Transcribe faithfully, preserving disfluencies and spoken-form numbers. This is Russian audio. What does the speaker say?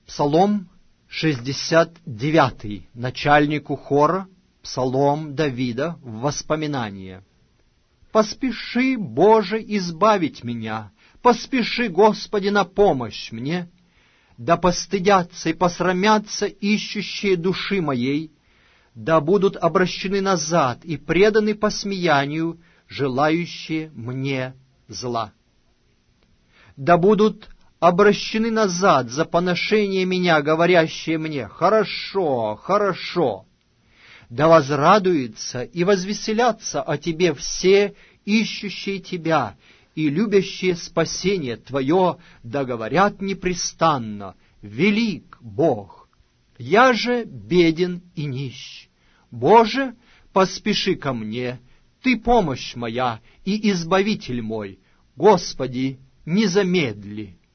Псалом шестьдесят девятый, начальнику хора, псалом Давида в воспоминание. «Поспеши, Боже, избавить меня, поспеши, Господи, на помощь мне, да постыдятся и посрамятся ищущие души моей, да будут обращены назад и преданы посмеянию, желающие мне зла. Да будут обращены назад за поношение меня, говорящие мне: хорошо, хорошо. Да возрадуются и возвеселятся о Тебе все ищущие Тебя и любящие спасение Твое, да говорят непрестанно: велик Бог. Я же беден и нищ. Боже, поспеши ко мне, Ты помощь моя и избавитель мой. Господи, не замедли».